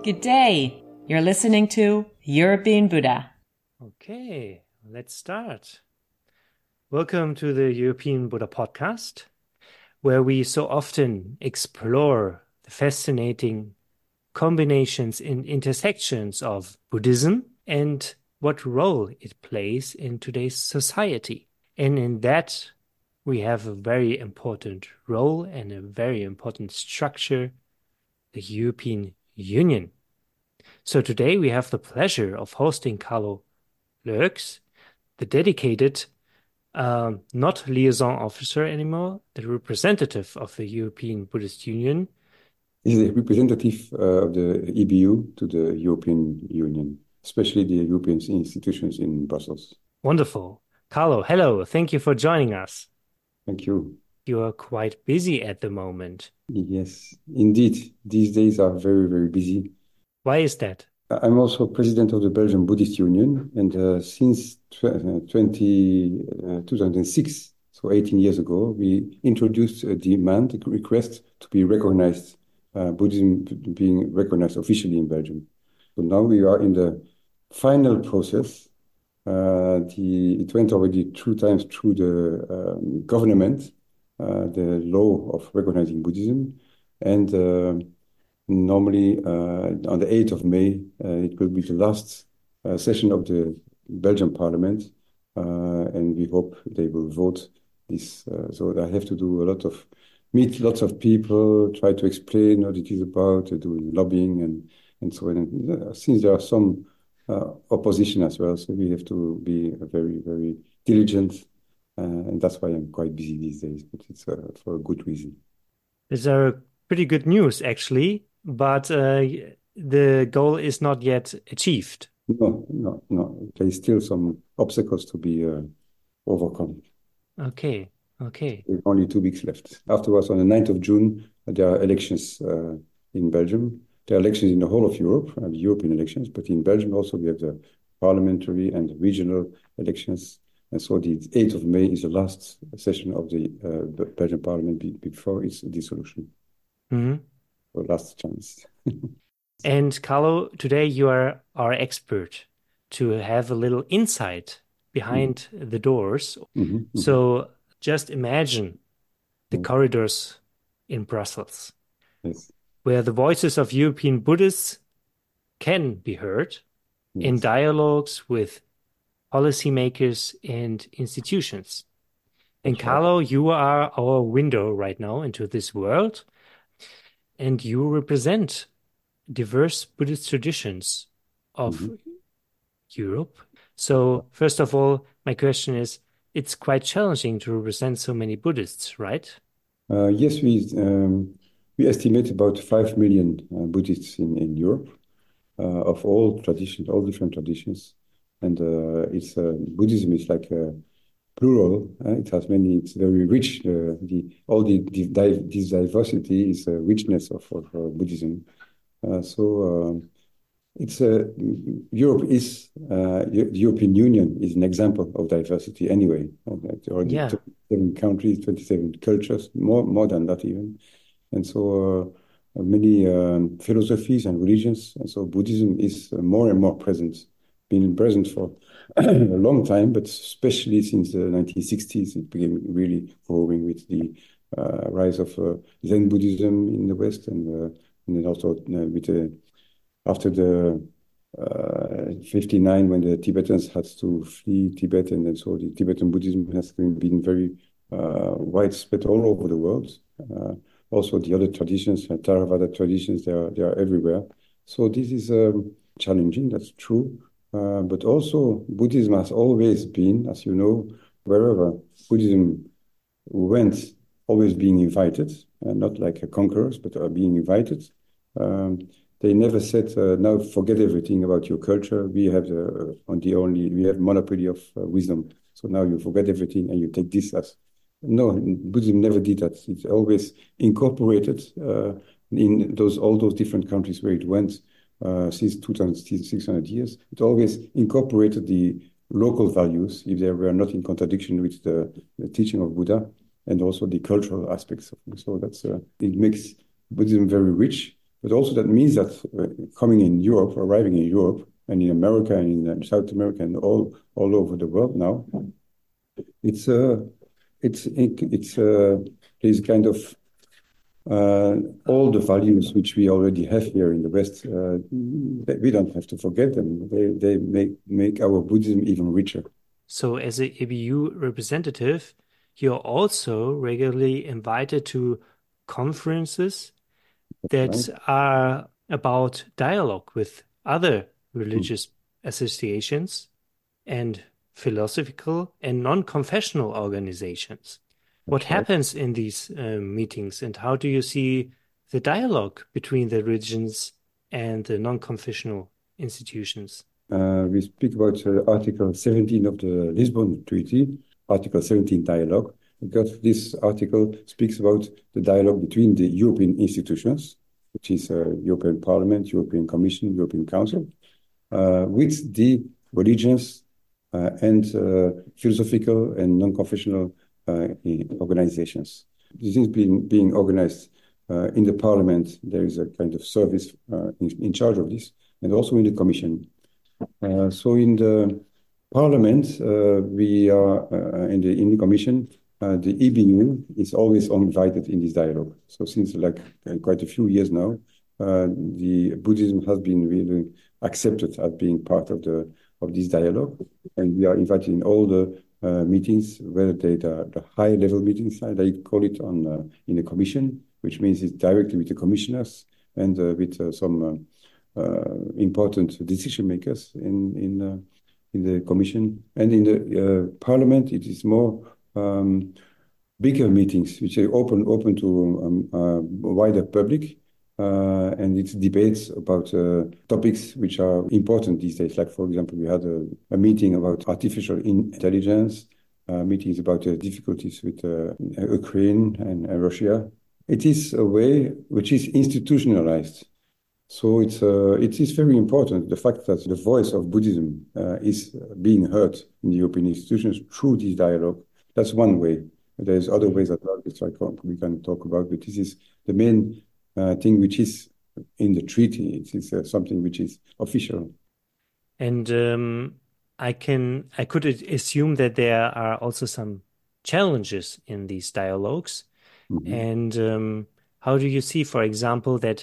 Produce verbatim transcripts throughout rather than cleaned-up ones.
Good day. You're listening to European Buddha. Okay, let's start. Welcome to the European Buddha podcast, where we so often explore the fascinating combinations and intersections of Buddhism and what role it plays in today's society. And in that, we have a very important role and a very important structure, the European Union. So today we have the pleasure of hosting Carlo Lurks, the dedicated, um, not liaison officer anymore, the representative of the European Buddhist Union. He's a representative uh, of the E B U to the European Union, especially the European institutions in Brussels. Wonderful. Carlo, hello. Thank you for joining us. Thank you. You are quite busy at the moment. Yes, indeed. These days are very, very busy. Why is that? I'm also president of the Belgian Buddhist Union, and uh, since twenty, uh, two thousand six, so eighteen years ago, we introduced a demand, a request to be recognized, uh, Buddhism being recognized officially in Belgium. So now we are in the final process. Uh, the, it went already two times through the um, government, uh, the law of recognizing Buddhism, and uh, normally uh, on the eighth of May, uh, it will be the last uh, session of the Belgian Parliament, uh, and we hope they will vote this. Uh, so I have to do a lot of, meet lots of people, try to explain what it is about, uh, doing lobbying and, and so on. And, uh, since there are some uh, opposition as well, so we have to be very, very diligent, uh, and that's why I'm quite busy these days, but it's uh, for a good reason. These are pretty good news, actually. But uh, the goal is not yet achieved. No, no, no. There is still some obstacles to be uh, overcome. Okay, okay. There's only two weeks left. Afterwards, on the ninth of June, there are elections uh, in Belgium. There are elections in the whole of Europe, uh, European elections, but in Belgium also we have the parliamentary and regional elections. And so the eighth of May is the last session of the uh, Belgian parliament before its dissolution. Mm-hmm. So last chance. And Carlo, today you are our expert to have a little insight behind mm-hmm. the doors. Mm-hmm, mm-hmm. So just imagine the mm-hmm. corridors in Brussels, yes. where the voices of European Buddhists can be heard yes. in dialogues with policymakers and institutions. And That's Carlo, right. you are our window right now into this world. And you represent diverse Buddhist traditions of mm-hmm. Europe. So first of all, my question is, it's quite challenging to represent so many Buddhists, right? Uh, yes, we um, we estimate about five million uh, Buddhists in, in Europe uh, of all traditions, all different traditions. And uh, it's uh, Buddhism is like a plural. Uh, it has many. It's very rich. Uh, the all the, the this diversity is a richness of, of uh, Buddhism. Uh, so uh, it's uh, Europe is uh, the European Union is an example of diversity anyway. Uh, already yeah. twenty-seven countries, twenty-seven cultures, more more than that even, and so uh, many um, philosophies and religions. And so Buddhism is uh, more and more present, been present for a long time, but especially since the nineteen sixties, it became really growing with the uh, rise of uh, Zen Buddhism in the West, and, uh, and then also uh, with the, after the uh, fifty-nine, when the Tibetans had to flee Tibet, and then so the Tibetan Buddhism has been very uh, widespread all over the world. Uh, also, the other traditions, uh, Theravada traditions, they are they are everywhere. So this is um, challenging. That's true. Uh, but also, Buddhism has always been, as you know, wherever Buddhism went, always being invited, uh, not like conquerors, but are being invited. Um, they never said, uh, now forget everything about your culture. We have the, uh, on the only, we have monopoly of uh, wisdom. So now you forget everything and you take this as. No, Buddhism never did that. It's always incorporated uh, in those all those different countries where it went. Uh, since two thousand six hundred years, it always incorporated the local values if they were not in contradiction with the, the teaching of Buddha, and also the cultural aspects of it. So that's uh, it makes Buddhism very rich. But also that means that uh, coming in Europe, arriving in Europe, and in America, and in South America, and all all over the world now, it's uh, it's it's uh, there's kind of uh, all the values which we already have here in the West. Uh, we don't have to forget them. They they make make our Buddhism even richer. So, as a E B U representative, you're also regularly invited to conferences that Right? are about dialogue with other religious associations and philosophical and non-confessional organizations. What That's right. happens in these uh, meetings, and how do you see the dialogue between the religions and the non-confessional institutions? Uh, we speak about uh, Article seventeen of the Lisbon Treaty, Article seventeen dialogue, because this article speaks about the dialogue between the European institutions, which is uh, European Parliament, European Commission, European Council, uh, with the religions uh, and uh, philosophical and non-confessional uh, organizations. This is being, being organized uh, in the Parliament. There is a kind of service uh, in, in charge of this, and also in the Commission. Uh, so in the Parliament, uh, we are uh, in the in the Commission. Uh, the E B U is always invited in this dialogue. So since like uh, quite a few years now, uh, the Buddhism has been really accepted as being part of the of this dialogue, and we are invited in all the uh, meetings, whether they the, the high level meetings, they call it on uh, in the Commission, which means it's directly with the commissioners and uh, with uh, some. Uh, Uh, important decision makers in in uh, in the Commission, and in the uh, Parliament. It is more um, bigger meetings, which are open open to um, uh, wider public, uh, and it's debates about uh, topics which are important these days. Like, for example, we had a, a meeting about artificial intelligence, uh, meetings about the difficulties with uh, Ukraine and, and Russia. It is a way which is institutionalized. So it's uh, it is very important, the fact that the voice of Buddhism uh, is being heard in the European institutions through this dialogue. That's one way. There's other ways as well, which I can, we can talk about, but this is the main uh, thing which is in the treaty. It is uh, something which is official. And um, I can I could assume that there are also some challenges in these dialogues. Mm-hmm. And um, how do you see, for example, that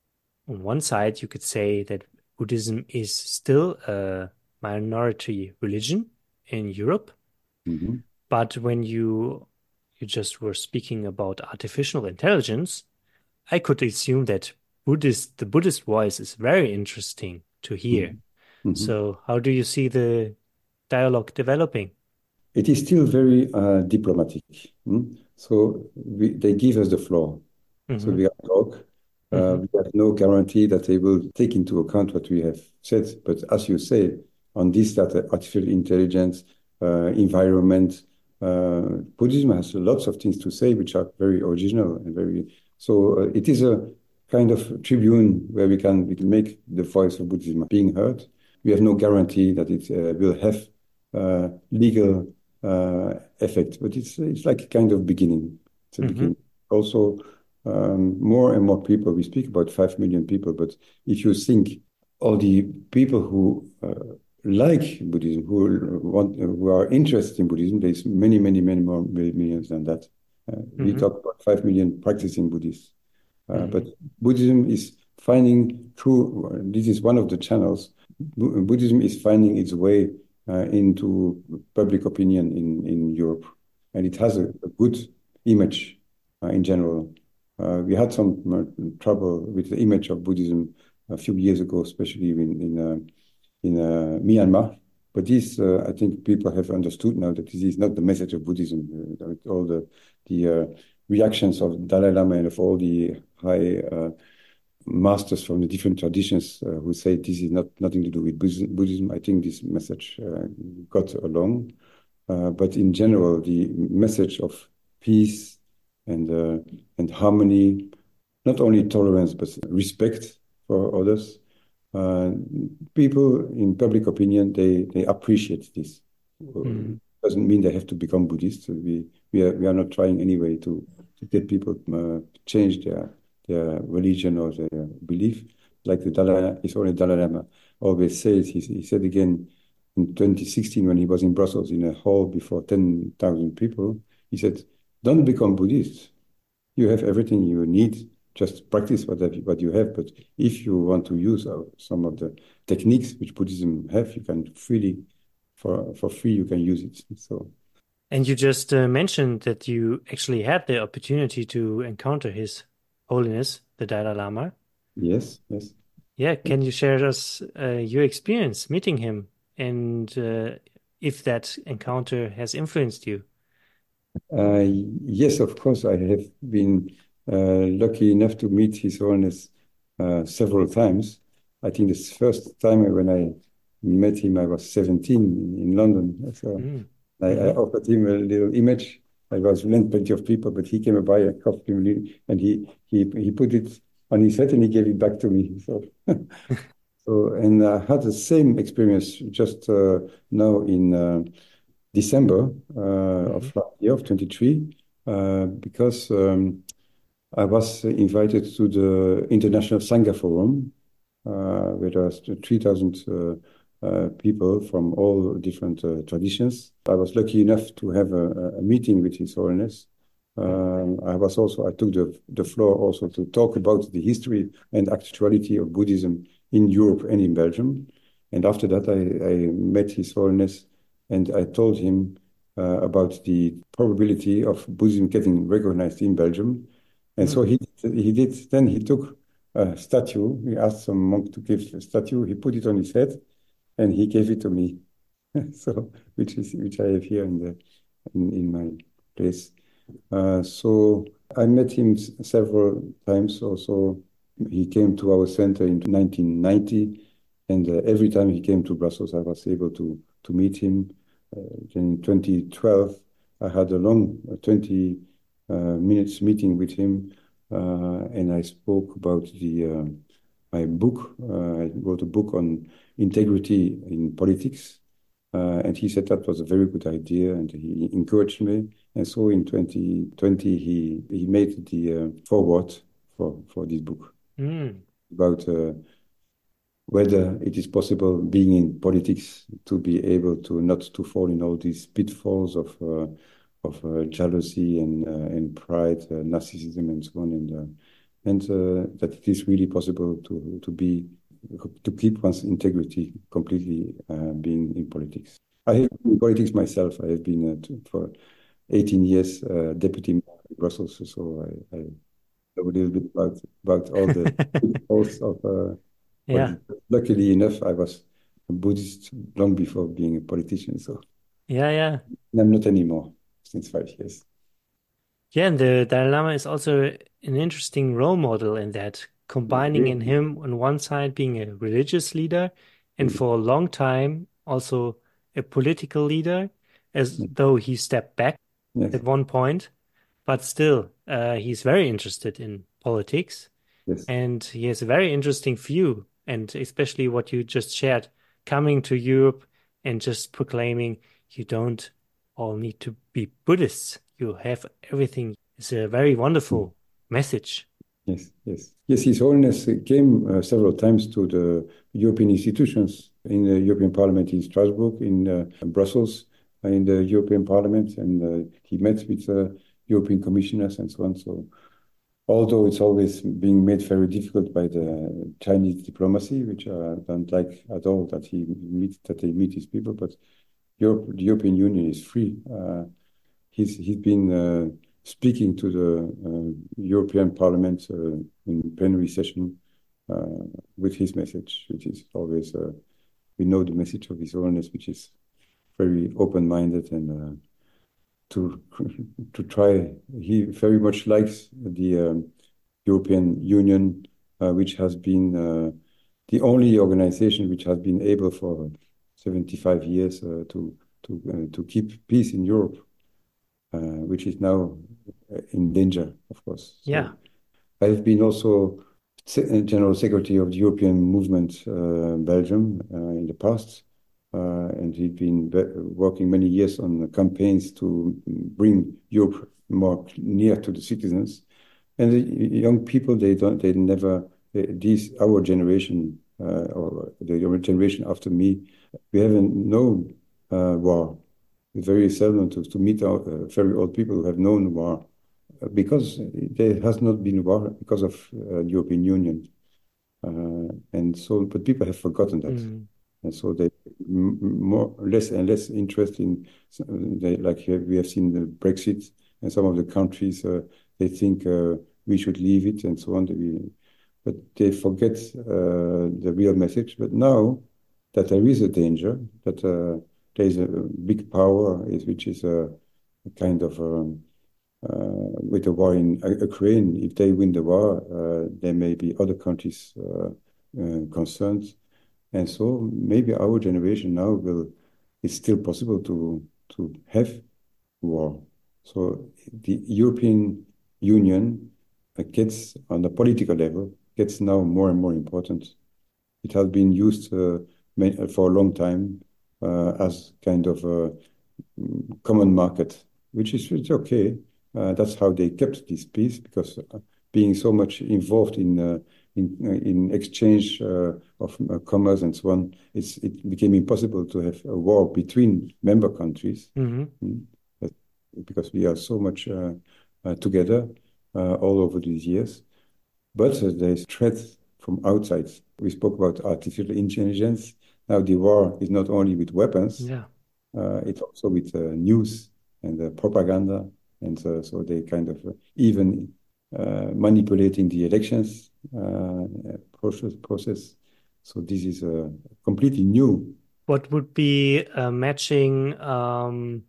on one side, you could say that Buddhism is still a minority religion in Europe. Mm-hmm. But when you you just were speaking about artificial intelligence, I could assume that Buddhist the Buddhist voice is very interesting to hear. Mm-hmm. So how do you see the dialogue developing? It is still very uh, diplomatic. Mm? So we, they give us the floor. Mm-hmm. So we have talk. Uh, mm-hmm. We have no guarantee that they will take into account what we have said. But as you say, on this that artificial intelligence, uh, environment, uh, Buddhism has lots of things to say which are very original and very. So uh, it is a kind of tribune where we can we can make the voice of Buddhism being heard. We have no guarantee that it uh, will have uh, legal uh, effect, but it's it's like a kind of beginning. It's a mm-hmm. beginning. Also. Um, more and more people, we speak about five million people, but if you think all the people who uh, like Buddhism, who want, who are interested in Buddhism, there's many, many, many more millions than that. Uh, mm-hmm. We talk about five million practicing Buddhists. Uh, mm-hmm. But Buddhism is finding through, this is one of the channels, Buddhism is finding its way uh, into public opinion in, in Europe. And it has a, a good image uh, in general. Uh, we had some uh, trouble with the image of Buddhism a few years ago, especially in in, uh, in uh, Myanmar. But this, uh, I think, people have understood now that this is not the message of Buddhism. Uh, all the the uh, reactions of Dalai Lama and of all the high uh, masters from the different traditions uh, who say this is not nothing to do with Buddhism. I think this message uh, got along. Uh, but in general, the message of peace and uh, and harmony, not only tolerance but respect for others. Uh, people in public opinion they they appreciate this. Mm. Doesn't mean they have to become Buddhists. We we are we are not trying anyway to, to get people uh, change their their religion or their belief, like the Dalai, His Holiness Dalai Lama always says. He, he said again in twenty sixteen when he was in Brussels in a hall before ten thousand people, he said, "Don't become Buddhist. You have everything you need. Just practice what, what you have. But if you want to use uh, some of the techniques which Buddhism have, you can freely, for, for free, you can use it." So. And you just uh, mentioned that you actually had the opportunity to encounter His Holiness, the Dalai Lama. Yes, yes. Yeah, can you share us uh, your experience meeting him and uh, if that encounter has influenced you? Uh, yes, of course. I have been uh, lucky enough to meet His Holiness uh, several times. I think the first time when I met him, I was seventeen in London. So mm. I, mm-hmm. I offered him a little image. I was lent plenty of people, but he came by, I coughed him, and he he he put it on his head and he gave it back to me. So, so and I had the same experience just uh, now in uh, December uh, mm-hmm. of last year, of twenty-three, uh, because um, I was invited to the International Sangha Forum, uh, where there was three thousand uh, uh, people from all different uh, traditions. I was lucky enough to have a, a meeting with His Holiness. Um, I was also, I took the, the floor also to talk about the history and actuality of Buddhism in Europe and in Belgium. And after that, I, I met His Holiness and I told him uh, about the probability of Buddhism getting recognized in Belgium. And mm. so he, he did, then he took a statue. He asked some monk to give a statue. He put it on his head and he gave it to me. So, which is, which I have here in the, in, in my place. Uh, so I met him s- several times also. He came to our center in nineteen ninety, and uh, every time he came to Brussels, I was able to, to meet him. Uh, in twenty twelve, I had a long uh, twenty uh, minutes meeting with him, uh, and I spoke about the uh, my book. Uh, I wrote a book on integrity in politics. Uh, and he said that was a very good idea, and he encouraged me. And so in twenty twenty, he, he made the uh, foreword for, for this book mm. about uh, whether it is possible, being in politics, to be able to not to fall in all these pitfalls of uh, of uh, jealousy and uh, and pride, uh, narcissism, and so on, and uh, and uh, that it is really possible to to be to keep one's integrity completely uh, being in politics. I have been in politics myself. I have been uh, t- for eighteen years uh, deputy mayor in Brussels, so I, I know a little bit about about all the pitfalls of uh, Yeah, politics. Luckily enough, I was a Buddhist long before being a politician, so yeah, yeah. and I'm not anymore since five years. Yeah, and the Dalai Lama is also an interesting role model in that, combining in Really, him on one side being a religious leader and really. for a long time also a political leader, as Yes, though he stepped back yes, at one point, but still uh, he's very interested in politics yes. and he has a very interesting view, and especially what you just shared, coming to Europe and just proclaiming you don't all need to be Buddhists. You have everything. It's a very wonderful message. Yes, yes. Yes, His Holiness came uh, several times to the European institutions, in the European Parliament in Strasbourg, in uh, Brussels, uh, in the European Parliament, and uh, he met with uh, European commissioners and so on. So, although it's always being made very difficult by the Chinese diplomacy, which I don't like at all that he meet that they meet these people, but Europe, the European Union is free. Uh, he's he's been uh, speaking to the uh, European Parliament uh, in plenary session uh, with his message, which is always uh, we know the message of His Holiness, which is very open-minded and uh, to to try. He very much likes the um, European Union, uh, which has been uh, the only organization which has been able for seventy-five years uh, to to uh, to keep peace in Europe, uh, which is now uh, in danger, of course. Yeah. So I've been also se- General Secretary of the European Movement, uh, Belgium, uh, in the past, uh, and he'd been be- working many years on campaigns to bring Europe more near to the citizens. and the young people, they don't, they never, they, these, our generation, uh, or the generation after me, we haven't known uh, war. It's very seldom to, to meet our, uh, very old people who have known war, uh, because there has not been war because of uh, the European Union. Uh, and so, but people have forgotten that. Mm. And so they more, less and less interest in, they, like we have seen the Brexit, and some of the countries, uh, they think uh, we should leave it and so on. We, but they forget uh, the real message. But now that there is a danger, that uh, there is a big power, which is a, a kind of um, uh, with the war in Ukraine, if they win the war, uh, there may be other countries uh, uh, concerned. And so maybe our generation now will, it's still possible to, to have war. So the European Union gets, on the political level, gets now more and more important. It has been used uh, for a long time uh, as kind of a common market, which is it's okay. Uh, that's how they kept this peace, because uh, being so much involved in uh, in uh, in exchange uh, of uh, commerce and so on, it's it became impossible to have a war between member countries. Mm-hmm. Mm, because we are so much uh, uh, together uh, all over these years. But uh, there's threats from outside. We spoke about artificial intelligence. Now the war is not only with weapons, Yeah. uh, it's also with uh, news and uh, propaganda. And uh, so they kind of uh, even uh, manipulating the elections uh, process, process. So this is uh, completely new. What would be a matching um,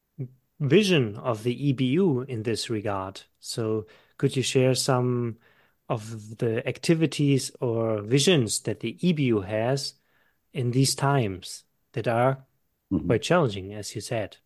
vision of the E B U in this regard? So could you share some of the activities or visions that the E B U has in these times that are Mhm. quite challenging, as you said?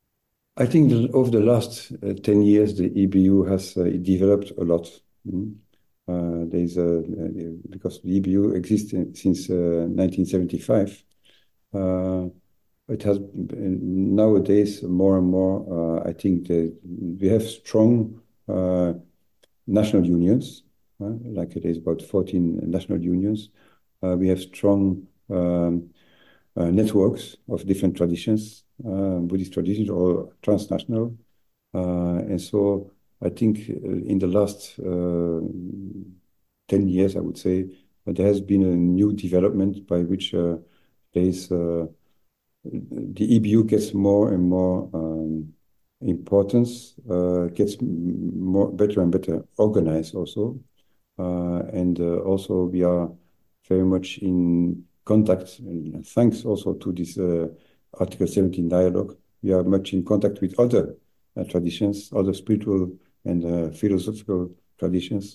I think that over the last uh, ten years, the E B U has uh, developed a lot. Mm. Uh, there's a, uh, because the E B U exists in, since uh, nineteen seventy-five. Uh, it has been, nowadays more and more. Uh, I think that we have strong uh, national unions, uh, like it is about fourteen national unions. Uh, we have strong um, uh, networks of different traditions, uh, Buddhist traditions, or transnational. Uh, and so I think uh, in the last uh, ten years, I would say, uh, there has been a new development by which uh, there is, uh, the E B U gets more and more um, importance, uh, gets more better and better organized also. Uh, and uh, also we are very much in contact, and thanks also to this uh, Article seventeen dialogue, we are much in contact with other uh, traditions, other spiritual and uh, philosophical traditions.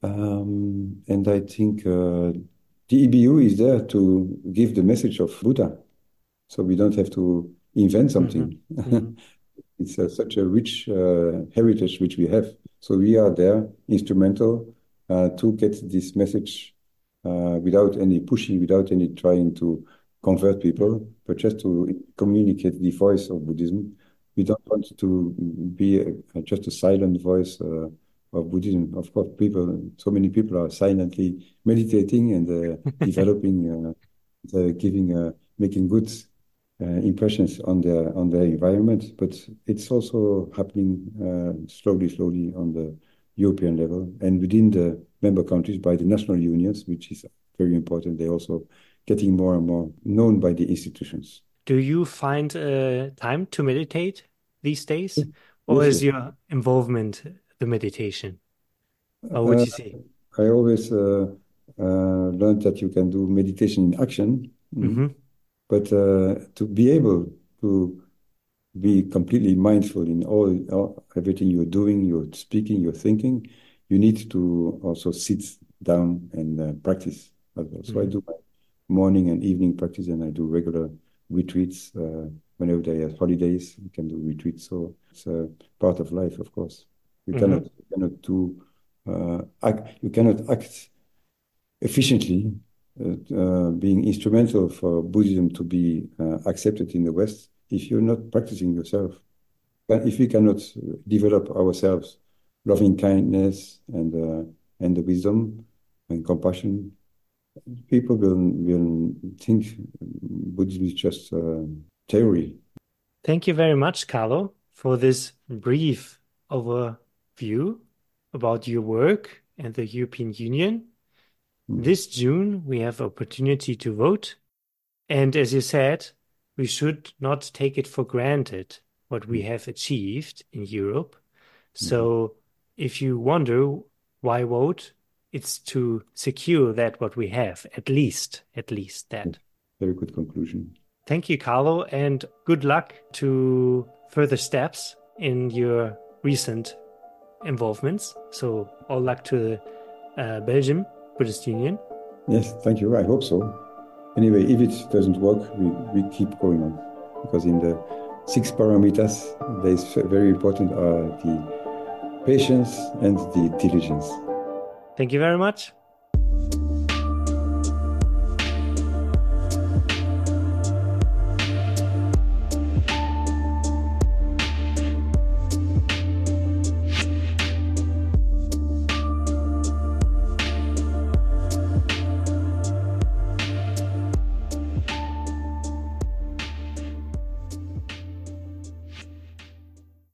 Um, and I think uh, the E B U is there to give the message of Buddha. So we don't have to invent something. Mm-hmm. Mm-hmm. It's uh, such a rich uh, heritage which we have. So we are there, instrumental, uh, to get this message uh, without any pushing, without any trying to convert people, but just to communicate the voice of Buddhism. We don't want to be a, just a silent voice uh, of Buddhism. Of course, people, so many people are silently meditating and uh, developing, uh, uh, giving, uh, making good uh, impressions on their on their environment. But it's also happening uh, slowly, slowly on the European level and within the member countries by the national unions, which is very important. They're also getting more and more known by the institutions. Do you find uh, time to meditate these days, or Yes, is yes. your involvement the meditation? Or would Uh, you say? I always uh, uh, learned that you can do meditation in action, mm. Mm-hmm. but uh, to be able to be completely mindful in all, all everything you're doing, you're speaking, you're thinking, you need to also sit down and uh, practice as well. So I Mm-hmm. do my morning and evening practice, and I do regular retreats. Uh, whenever there are holidays, we can do retreats. So it's a part of life, of course. You Mm-hmm. cannot you cannot do uh, act, you cannot act efficiently, uh, uh, being instrumental for Buddhism to be uh, accepted in the West if you're not practicing yourself. But if we cannot develop ourselves loving kindness and uh, and the wisdom and compassion, people will will think Buddhism is just uh, theory. Thank you very much, Carlo, for this brief overview about your work and the European Union. Mm. This June, we have opportunity to vote. And as you said, we should not take it for granted what we have achieved in Europe. So if you wonder why vote, it's to secure that what we have, at least, at least that. Very good conclusion. Thank you, Carlo, and good luck to further steps in your recent involvements. So all luck to the uh, Belgium Buddhist Union. Yes, thank you. I hope so. Anyway, if it doesn't work, we, we keep going on. Because in the six paramitas, there is very important are the patience and the diligence. Thank you very much.